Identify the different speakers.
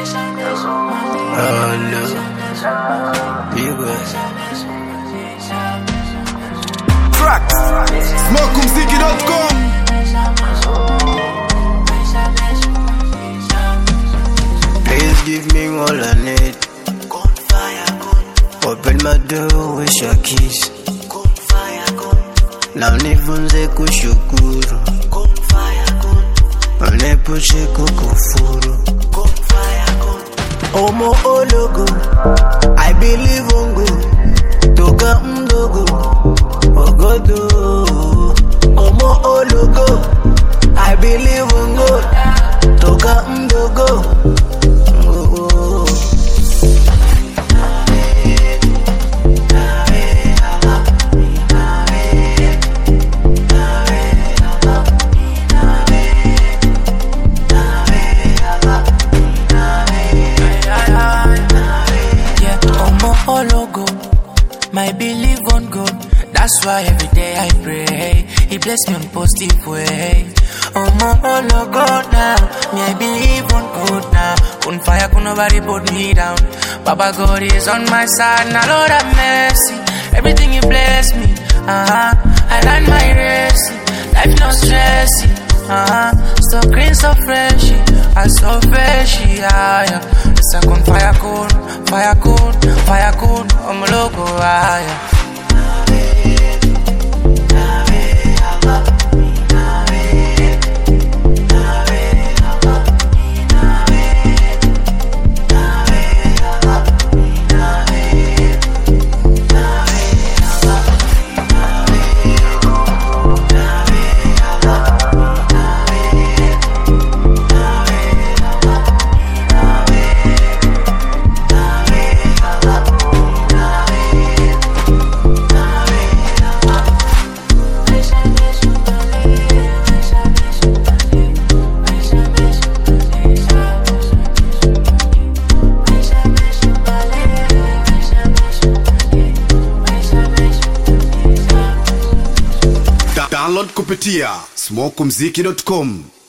Speaker 1: Smokumziki.com.
Speaker 2: Please give me all I need. Open my door with your keys. Na unifunze kushukuru. Unepushe kukufuru. Omo ologo, I believe on God. Toka mdogo, ogodo. Omo ologo, I believe on God. Toka mdogo.
Speaker 3: My belief on God, that's why every day I pray. He bless me on positive way. Oh God now, me I believe on God now. On fire, could nobody put me down. Baba God is on my side, now Lord have mercy. Everything you bless me, I learn my race. Life no stressy, so green, so freshy, I so freshy, yeah. Second fire code, I'm a logo, yeah.
Speaker 1: Download kupitia smokumziki.com.